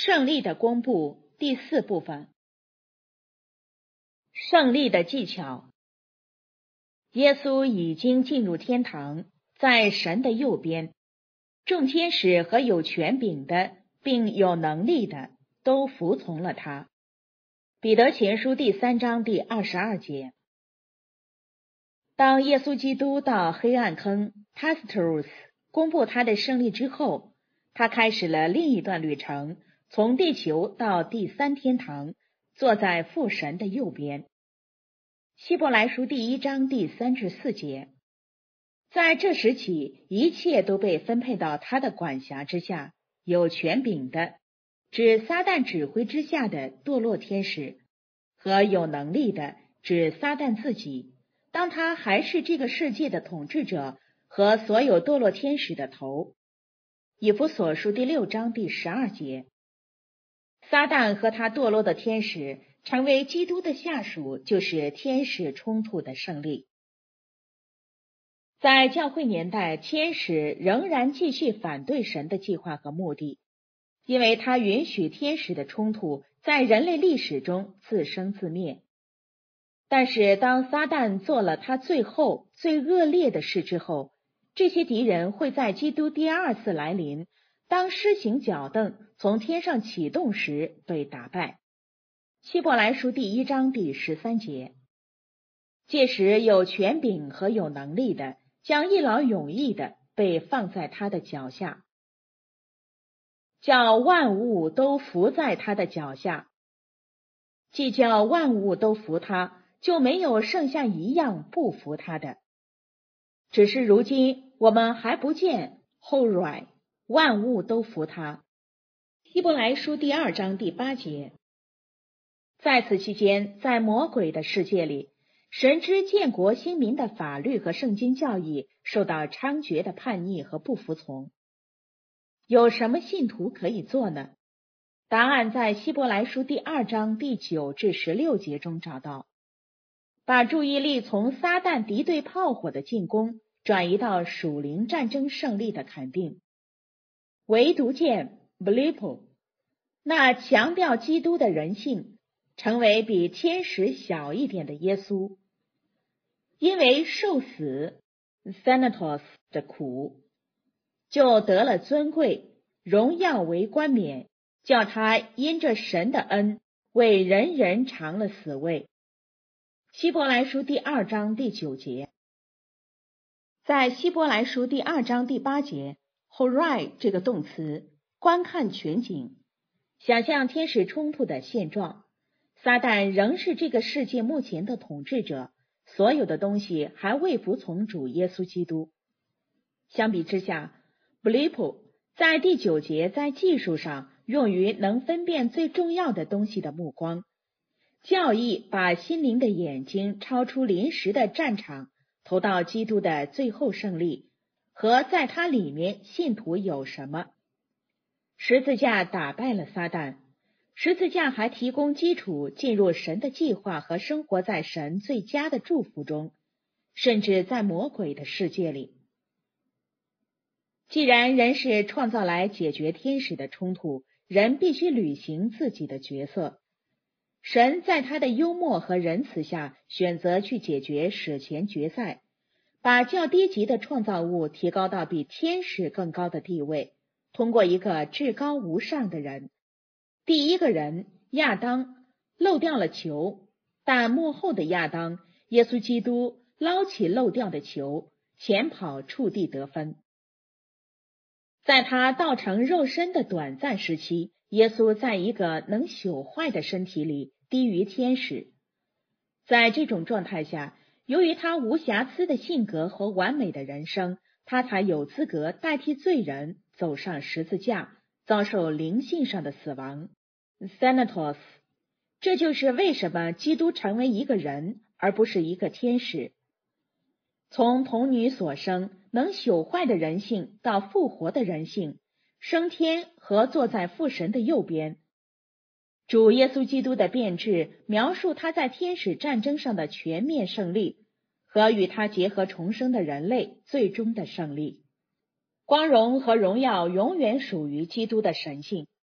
胜利的公布第4部分。胜利的技巧。耶稣已经进入天堂，在神的右边，众天使和有权柄的并有能力的都服从了他。彼得前书第3章第22节。当耶稣基督到黑暗坑 Tartarus 公布他的胜利之后，他开始了另一段旅程，从地球到第3天堂，坐在父神的右边。希伯来书第1章第3至4节。在这时起，一切都被分配到他的管辖之下，有权柄的，指撒旦指挥之下的堕落天使，和有能力的，指撒旦自己，当他还是这个世界的统治者和所有堕落天使的头。以弗所书第6章第12节。撒旦和他堕落的天使成为基督的下属，就是天使冲突的胜利。在教会年代，天使仍然继续反对神的计划和目的，因为他允许天使的冲突在人类历史中自生自灭。但是当撒旦做了他最后最恶劣的事之后，这些敌人会在基督第2次来临，当施行脚凳从天上启动时被打败。希伯来书第1章第13节。届时有权柄和有能力的，将一劳永逸的被放在他的脚下，叫万物都服在他的脚下。既叫万物都服他，就没有剩下一样不服他的。只是如今我们还不见后来万物都服他。希伯来书第2章第8节。在此期间，在魔鬼的世界里，神之建国兴民的法律和圣经教义受到猖獗的叛逆和不服从。有什么信徒可以做呢？答案在希伯来书第2章第9至16节中找到。把注意力从撒旦敌对炮火的进攻转移到属灵战争胜利的肯定。唯独见 Blepo， 那强调基督的人性，成为比天使小一点的耶稣，因为受死 Thanatos 的苦，就得了尊贵，荣耀为冠冕，叫他因着神的恩，为人人尝了死味。希伯来书第2章第9节。在希伯来书第2章第8节 Horai 这个动词，观看全景，想象天使冲突的现状。撒旦仍是这个世界目前的统治者，所有的东西还未服从主耶稣基督。相比之下， Blepo 在第9节在技术上用于能分辨最重要的东西的目光。教义把心灵的眼睛超出临时的战场，投到基督的最后胜利和在他里面信徒有什么。十字架打败了撒旦，十字架还提供基础进入神的计划和生活在神最佳的祝福中，甚至在魔鬼的世界里。既然人是创造来解决天使的冲突，人必须履行自己的角色。神在他的幽默和仁慈下选择去解决史前决赛，把较低级的创造物提高到比天使更高的地位，通过一个至高无上的人。第一个人亚当漏掉了球，但幕后的亚当耶稣基督捞起漏掉的球，前跑触地得分。在他道成肉身的短暂时期，耶稣在一个能朽坏的身体里低于天使。在这种状态下，由于他无瑕疵的性格和完美的人生，他才有资格代替罪人走上十字架，遭受灵性上的死亡 Thanatos。 这就是为什么基督成为一个人而不是一个天使。从童女所生能朽坏的人性到复活的人性，升天和坐在父神的右边。主耶稣基督的变质描述他在天使战争上的全面胜利和与他结合重生的人类最终的胜利。光荣和荣耀永远属于基督的神性，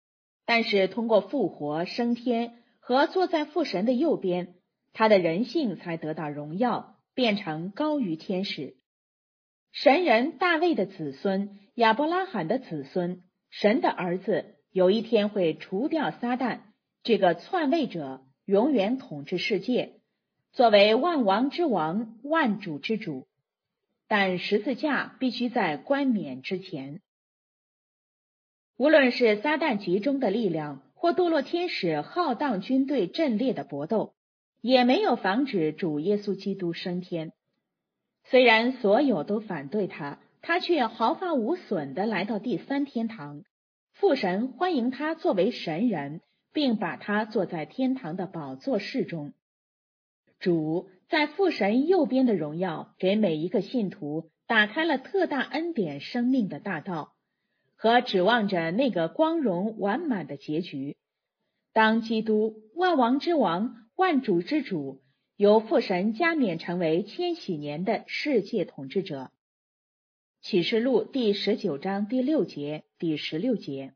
但是通过复活、升天和坐在父神的右边，他的人性才得到荣耀，变成高于天使。神人大卫的子孙，亚伯拉罕的子孙，神的儿子，有一天会除掉撒旦这个篡位者，永远统治世界，作为万王之王、万主之主。但十字架必须在冠冕之前。无论是撒旦集中的力量，或堕落天使浩荡军队阵列的搏斗，也没有防止主耶稣基督升天。虽然所有都反对他，他却毫发无损地来到第三天堂。父神欢迎他作为神人，并把他坐在天堂的宝座室中。主在父神右边的荣耀，给每一个信徒打开了特大恩典生命的大道，和指望着那个光荣完满的结局。当基督万王之王、万主之主，由父神加冕成为千禧年的世界统治者。启示录第19章第6节、第16节。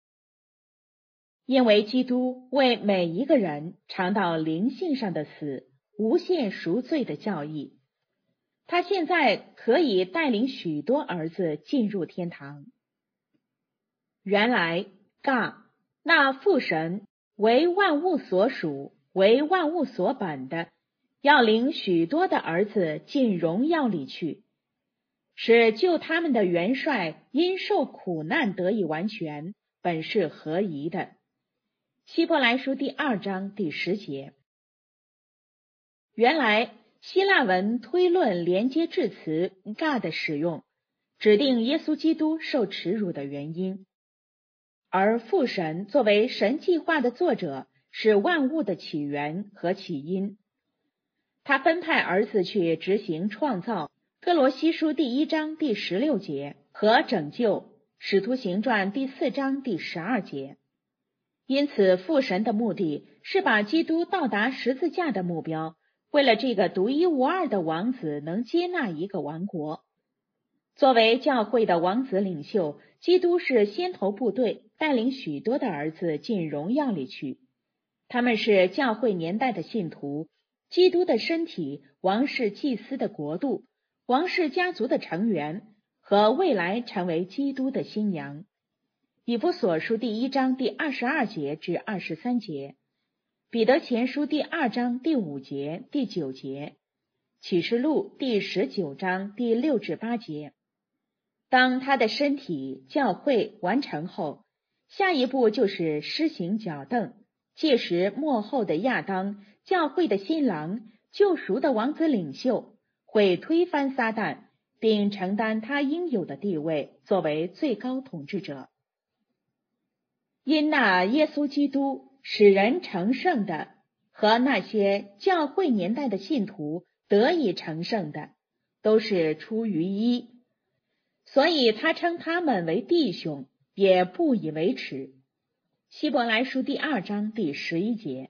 因为基督为每一个人尝到灵性上的死，无限赎罪的教义，他现在可以带领许多儿子进入天堂。原来那父神为万物所属，为万物所本的，要领许多的儿子进荣耀里去，使救他们的元帅因受苦难得以完全，本是合宜的。希伯来书第2章第10节。原来希腊文推论连接致词 God 的使用，指定耶稣基督受耻辱的原因。而父神作为神计划的作者，是万物的起源和起因。他分派儿子去执行创造，哥罗西书第1章第16节和拯救，使徒行传第4章第12节。因此父神的目的是把基督到达十字架的目标，为了这个独一无二的王子能接纳一个王国。作为教会的王子领袖，基督是先头部队，带领许多的儿子进荣耀里去。他们是教会年代的信徒，基督的身体，王室祭司的国度，王室家族的成员，和未来成为基督的新娘。以弗所书第1章第22节至23节，彼得前书第2章第5节、第9节，启示录第19章第6至8节。当他的身体教会完成后，下一步就是施行脚凳，届时末后的亚当，教会的新郎，救赎的王子领袖，会推翻撒旦，并承担他应有的地位，作为最高统治者。因那耶稣基督使人成圣的和那些教会年代的信徒得以成圣的，都是出于一，所以他称他们为弟兄，也不以为耻。希伯来书第2章第11节。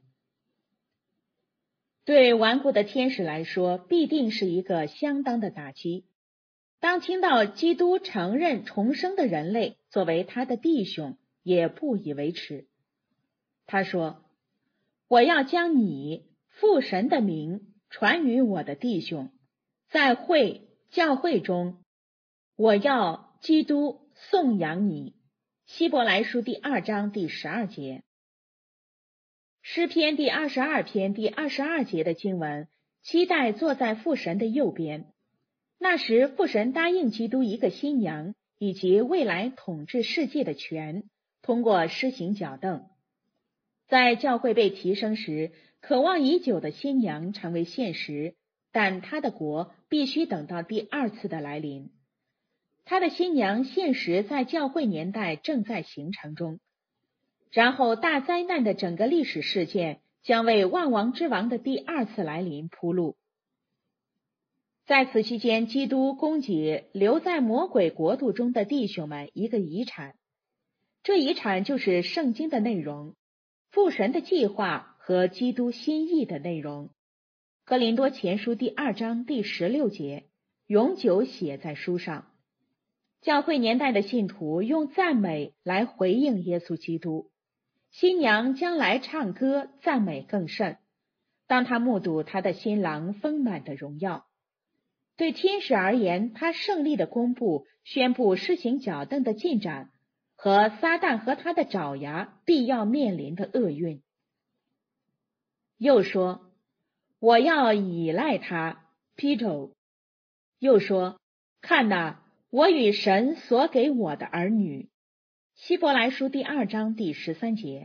对顽固的天使来说，必定是一个相当的打击。当听到基督承认重生的人类作为他的弟兄，也不以为耻。他说：我要将你父神的名传于我的弟兄，在教会中，我要基督颂扬你。希伯来书第2章第12节。诗篇第22篇第22节的经文，期待坐在父神的右边。那时父神答应基督一个新娘，以及未来统治世界的权，通过施行脚凳。在教会被提升时，渴望已久的新娘成为现实，但他的国必须等到第2次的来临。他的新娘现实在教会年代正在形成中，然后大灾难的整个历史事件将为万王之王的第2次来临铺路。在此期间，基督供给留在魔鬼国度中的弟兄们一个遗产，这遗产就是圣经的内容，父神的计划和基督心意的内容。哥林多前书第2章第16节，永久写在书上。教会年代的信徒用赞美来回应耶稣基督。 新娘将来唱歌赞美更甚，当她目睹她的新郎丰满的荣耀。对天使而言，他胜利的公布宣布施行脚凳的进展和撒旦和他的爪牙必要面临的厄运。又说，我要倚赖他 Peter。 又说，看哪，我与神所给我的儿女。希伯来书第2章第13节。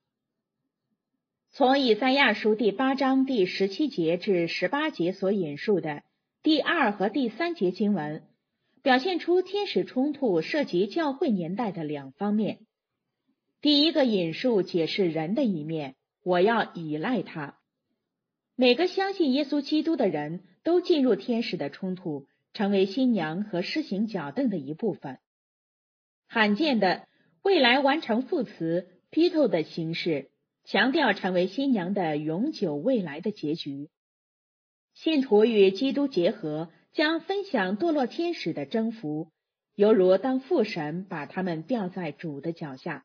从以赛亚书第8章第17节至18节所引述的第2和第3节经文，表现出天使冲突涉及教会年代的两方面。第一个引述解释人的一面，我要倚赖他。每个相信耶稣基督的人都进入天使的冲突，成为新娘和施行脚凳的一部分。罕见的未来完成副词 Peter 的形式，强调成为新娘的永久未来的结局。信徒与基督结合，将分享堕落天使的征服，犹如当父神把他们吊在主的脚下。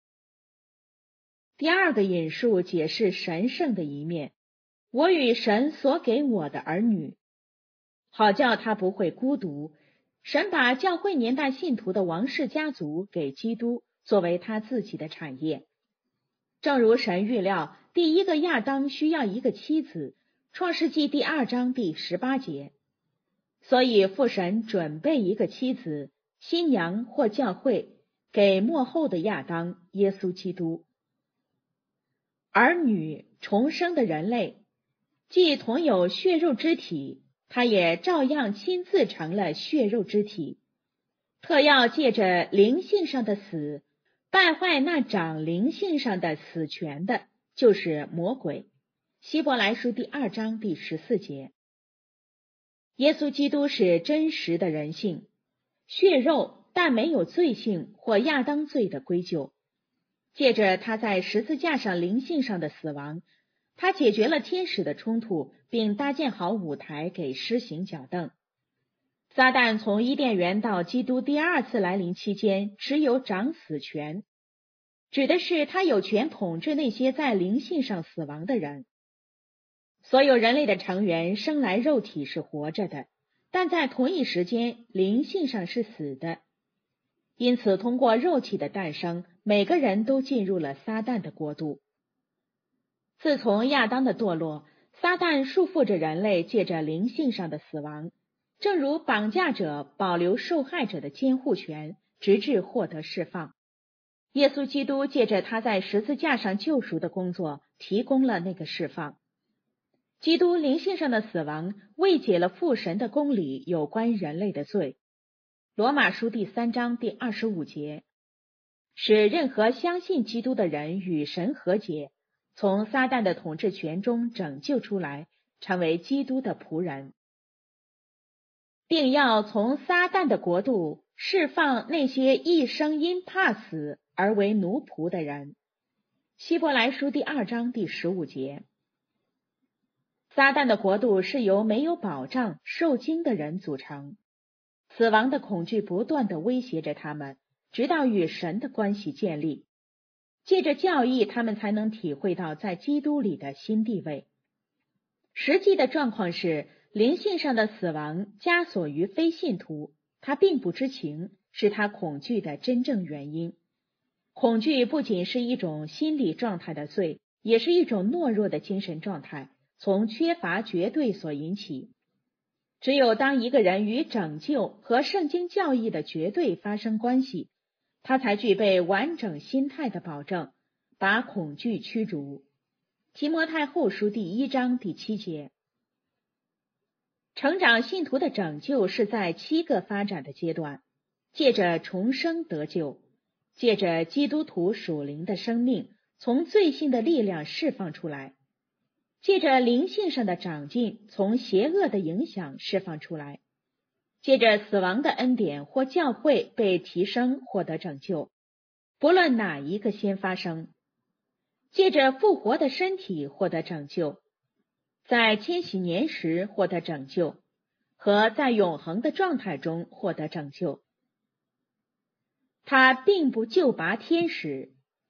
第二个引述解释神圣的一面，我与神所给我的儿女，好叫他不会孤独。神把教会年代信徒的王室家族给基督作为他自己的产业。正如神预料第一个亚当需要一个妻子，创世纪第2章第18节，所以父神准备一个妻子，新娘或教会，给末后的亚当耶稣基督。儿女重生的人类，既同有血肉之体，他也照样亲自成了血肉之体，特要借着灵性上的死，败坏那掌灵性上的死权的，就是魔鬼。希伯来书第2章第14节。耶稣基督是真实的人性，血肉，但没有罪性或亚当罪的归咎。借着他在十字架上灵性上的死亡，他解决了天使的冲突，并搭建好舞台给施行脚凳。撒旦从伊甸园到基督第2次来临期间，只有掌死权，指的是他有权统治那些在灵性上死亡的人。所有人类的成员生来肉体是活着的，但在同一时间灵性上是死的。因此通过肉体的诞生，每个人都进入了撒旦的国度。自从亚当的堕落，撒旦束缚着人类，借着灵性上的死亡，正如绑架者保留受害者的监护权，直至获得释放。耶稣基督借着他在十字架上救赎的工作，提供了那个释放。基督灵性上的死亡为解了父神的公理有关人类的罪。罗马书第3章第25节，使任何相信基督的人与神和解，从撒旦的统治权中拯救出来，成为基督的仆人，并要从撒旦的国度释放那些一生因怕死而为奴仆的人。希伯来书第2章第15节。撒旦的国度是由没有保障、受惊的人组成，死亡的恐惧不断地威胁着他们，直到与神的关系建立。借着教义，他们才能体会到在基督里的新地位。实际的状况是，灵性上的死亡枷锁于非信徒，他并不知情，是他恐惧的真正原因。恐惧不仅是一种心理状态的罪，也是一种懦弱的精神状态，从缺乏绝对所引起。只有当一个人与拯救和圣经教义的绝对发生关系，他才具备完整心态的保证，把恐惧驱逐。提摩太后书第1章第7节。成长信徒的拯救是在7个发展的阶段，借着重生得救，借着基督徒属灵的生命从罪性的力量释放出来，借着灵性上的长进从邪恶的影响释放出来，借着死亡的恩典或教会被提升获得拯救，不论哪一个先发生，借着复活的身体获得拯救，在千禧年时获得拯救，和在永恒的状态中获得拯救。他并不救拔天使，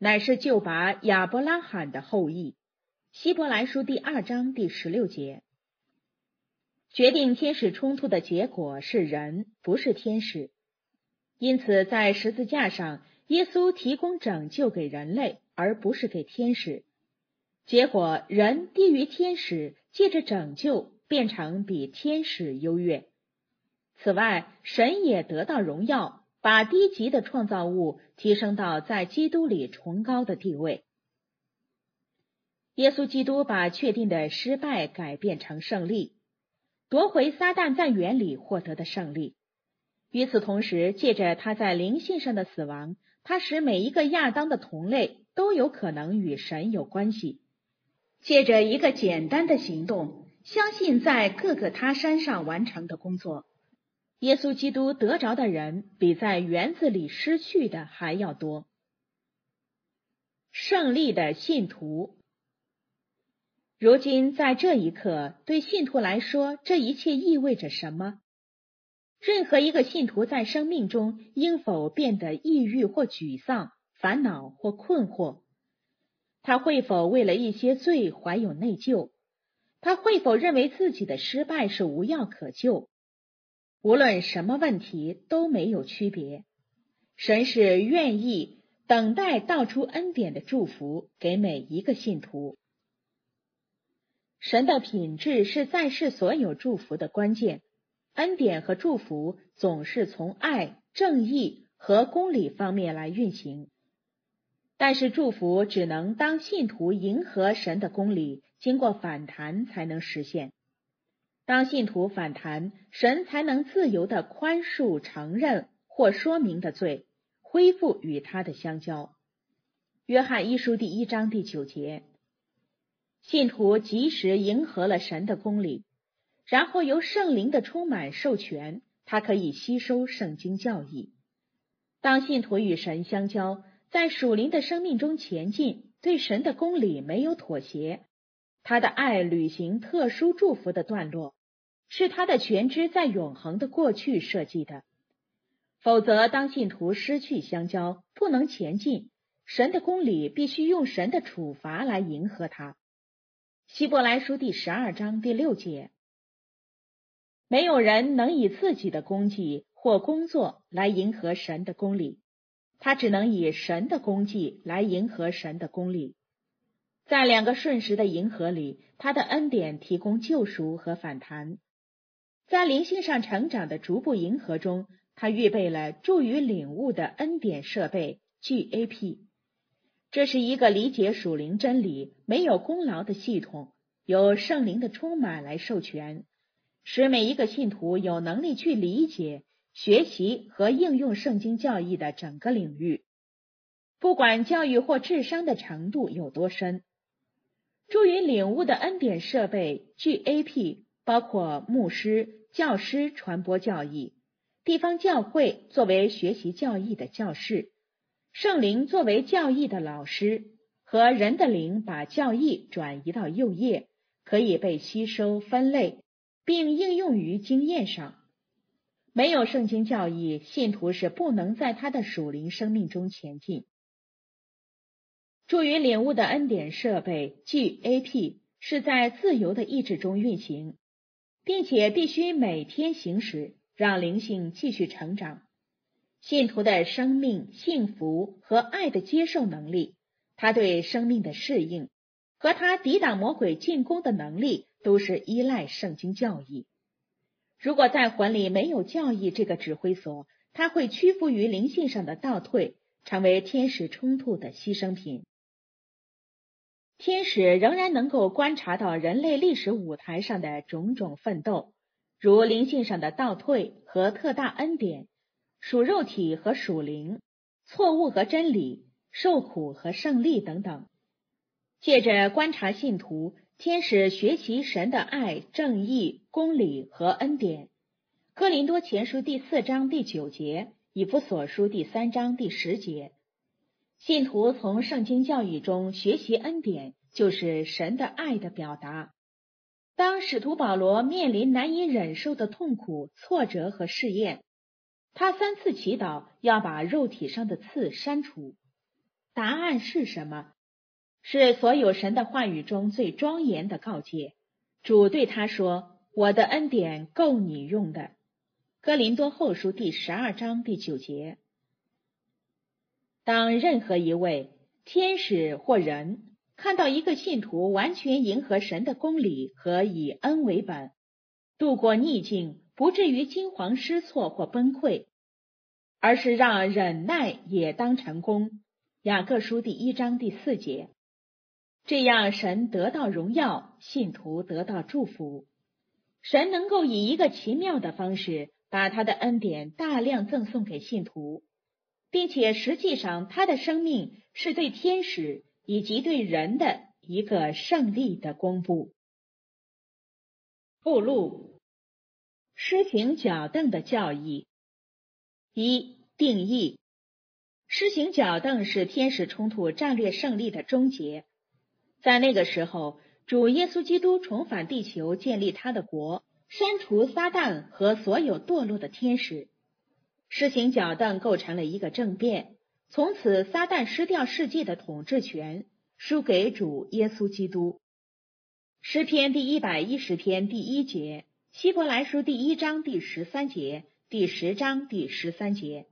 乃是救拔亚伯拉罕的后裔。希伯来书第2章第16节。决定天使冲突的结果是人，不是天使。因此在十字架上，耶稣提供拯救给人类，而不是给天使。结果人低于天使，借着拯救变成比天使优越。此外，神也得到荣耀，把低级的创造物提升到在基督里崇高的地位。耶稣基督把确定的失败改变成胜利，夺回撒旦在园里获得的胜利。与此同时，借着他在灵性上的死亡，他使每一个亚当的同类都有可能与神有关系。借着一个简单的行动，相信在各个他山上完成的工作，耶稣基督得着的人比在园子里失去的还要多。胜利的信徒。如今在这一刻，对信徒来说，这一切意味着什么？任何一个信徒在生命中应否变得抑郁或沮丧、烦恼或困惑？他会否为了一些罪怀有内疚？他会否认为自己的失败是无药可救？无论什么问题都没有区别。神是愿意等待道出恩典的祝福给每一个信徒。神的品质是在世所有祝福的关键。恩典和祝福总是从爱、正义和公理方面来运行。但是祝福只能当信徒迎合神的公理，经过反弹才能实现。当信徒反弹，神才能自由地宽恕承认或说明的罪，恢复与他的相交。约翰一书第1章第9节。信徒及时迎合了神的公理，然后由圣灵的充满授权，他可以吸收圣经教义。当信徒与神相交，在属灵的生命中前进，对神的公理没有妥协，他的爱履行特殊祝福的段落，是他的全知在永恒的过去设计的。否则，当信徒失去相交，不能前进，神的公理必须用神的处罚来迎合他。希伯来书第12章第6节。没有人能以自己的功绩或工作来迎合神的公理，他只能以神的功绩来迎合神的公理。在两个瞬时的迎合里，他的恩典提供救赎和反弹。在灵性上成长的逐步迎合中，他预备了助于领悟的恩典设备 GAP。这是一个理解属灵真理、没有功劳的系统，由圣灵的充满来授权，使每一个信徒有能力去理解、学习和应用圣经教义的整个领域，不管教育或智商的程度有多深。助于领悟的恩典设备 GAP 包括牧师、教师传播教义，地方教会作为学习教义的教室，圣灵作为教义的老师，和人的灵把教义转移到右页，可以被吸收分类，并应用于经验上。没有圣经教义，信徒是不能在他的属灵生命中前进。助于领悟的恩典设备 GAP 是在自由的意志中运行，并且必须每天行使，让灵性继续成长。信徒的生命、幸福和爱的接受能力，他对生命的适应和他抵挡魔鬼进攻的能力，都是依赖圣经教义。如果在魂里没有教义这个指挥所，他会屈服于灵性上的倒退，成为天使冲突的牺牲品。天使仍然能够观察到人类历史舞台上的种种奋斗，如灵性上的倒退和特大恩典，属肉体和属灵，错误和真理，受苦和胜利等等。借着观察信徒，天使学习神的爱、正义、公理和恩典。哥林多前书第4章第9节，以弗所书第3章第10节。信徒从圣经教义中学习恩典，就是神的爱的表达。当使徒保罗面临难以忍受的痛苦、挫折和试验，他3次祈祷要把肉体上的刺删除。 答案是什么？是所有神的话语中最庄严的告诫。主对他说：我的恩典够你用的。哥林多后书第12章第9节。当任何一位天使或人看到一个信徒完全迎合神的公理和以恩为本，度过逆境，不至于惊惶失措或崩溃，而是让忍耐也当成功，雅各书第1章第4节。这样神得到荣耀，信徒得到祝福。神能够以一个奇妙的方式把他的恩典大量赠送给信徒，并且实际上他的生命是对天使以及对人的一个胜利的公布。附录：施行矫正的教义。一、定义：施行矫正是天使冲突战略胜利的终结。在那个时候，主耶稣基督重返地球，建立他的国，删除撒旦和所有堕落的天使。施行矫正构成了一个政变，从此撒旦失掉世界的统治权，输给主耶稣基督。诗篇第110篇第1节，希伯来书第1章第13节，第10章第13节。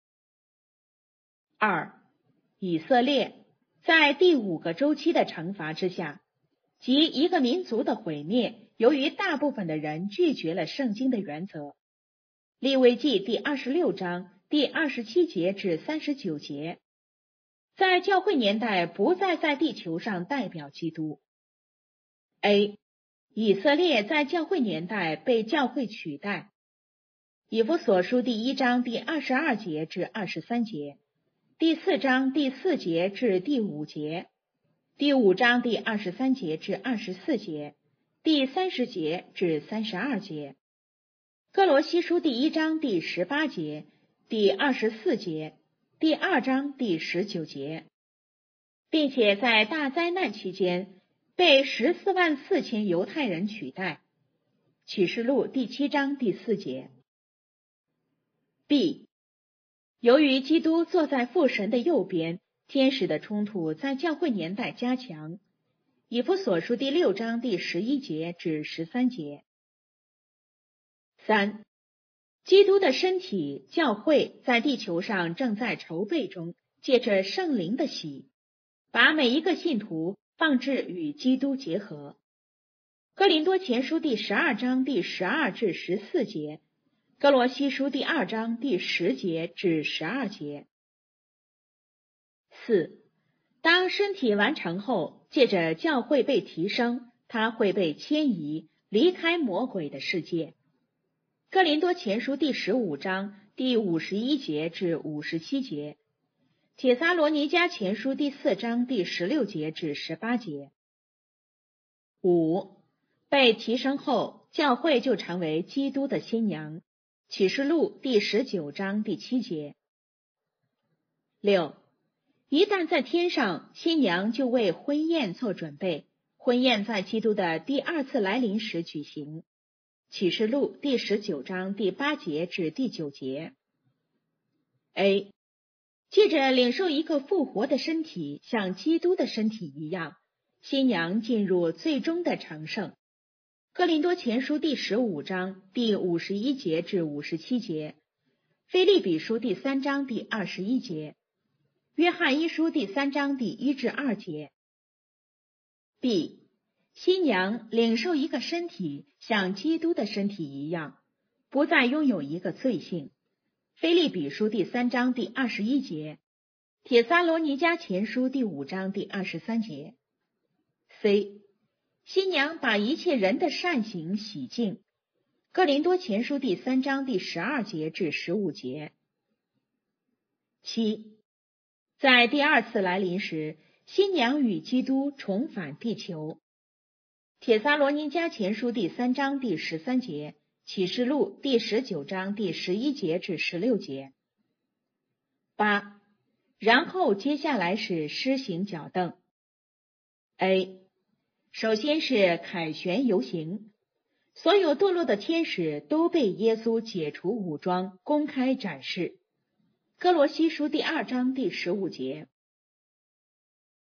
二、以色列在第5个周期的惩罚之下，即一个民族的毁灭，由于大部分的人拒绝了圣经的原则。利未记第26章第27节至39节。在教会年代不再在地球上代表基督。A. 以色列在教会年代被教会取代。以弗所书第1章第22节至23节，第4章第4节至第5节，第5章第23节至24节，第30节至32节。哥罗西书第1章第18节，第24节，第2章第19节，并且在大灾难期间被144000犹太人取代。启示录第7章第4节。B. 由于基督坐在父神的右边，天使的冲突在教会年代加强。以弗所书第6章第11节至13节。3. 基督的身体教会在地球上正在筹备中，借着圣灵的洗，把每一个信徒放置与基督结合。哥林多前书第12章第12至14节，哥罗西书第2章第10节至12节。4. 当身体完成后，借着教会被提升，它会被迁移，离开魔鬼的世界。哥林多前书第15章第51节至57节，帖撒罗尼迦前书第4章第16节至18节。5. 被提升后，教会就成为基督的新娘。启示录第19章第7节。6. 一旦在天上，新娘就为婚宴做准备，婚宴在基督的第2次来临时举行。启示录第19章第8节至第9节。A. 借着领受一个复活的身体，像基督的身体一样，新娘进入最终的成圣。哥林多前书第15章第51节至57节，腓立比书第3章第21节，约翰一书第3章第1至2节。B. 新娘领受一个身体，像基督的身体一样，不再拥有一个罪性。腓立比书第3章第21节，帖撒罗尼迦前书第5章第23节。C. 新娘把一切人的善行洗净。哥林多前书第3章第12节至15节。7. 在第2次来临时，新娘与基督重返地球。帖撒罗尼迦前书第3章第13节，启示录第19章第11节至16节。8. 然后接下来是施行矫正。A. 首先是凯旋游行，所有堕落的天使都被耶稣解除武装，公开展示。哥罗西书第2章第15节。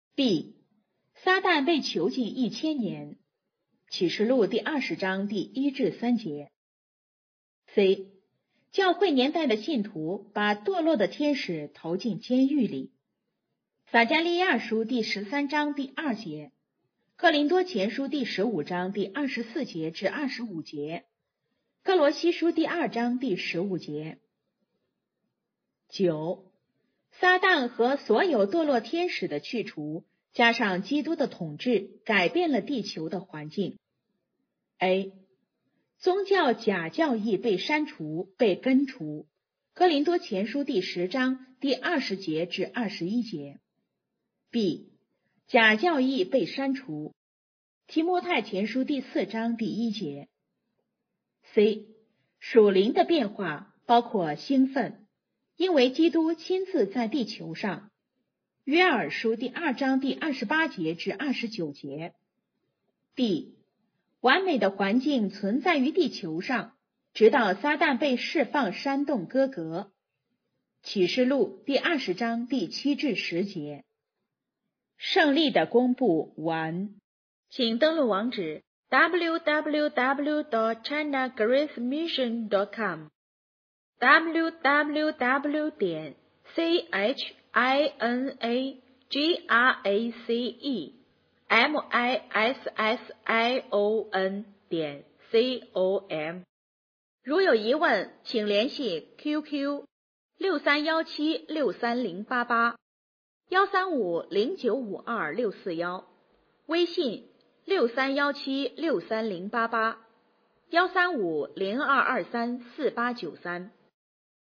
B. 撒旦被囚禁1000年，启示录第20章第1至3节。C. 教会年代的信徒把堕落的天使投进监狱里，撒迦利亚书第13章第2节，哥林多前书第15章第24节至25节，哥罗西书第2章第15节。9. 撒旦和所有堕落天使的去除，加上基督的统治，改变了地球的环境。A. 宗教假教义被删除、被根除，哥林多前书第10章第20节至21节。B. 假教义被删除，提摩太前书第4章第1节。C. 属灵的变化包括兴奋，因为基督亲自在地球上，约珥书第2章第28节至29节。D. 完美的环境存在于地球上，直到撒旦被释放煽动歌革，启示录第20章第7至10节。胜利的公布完，请登录网址 www.chinagracemission.com www.chinagracemission.com。 如有疑问，请联系 QQ 6317630088，135095264，微信6317630088，13502234893。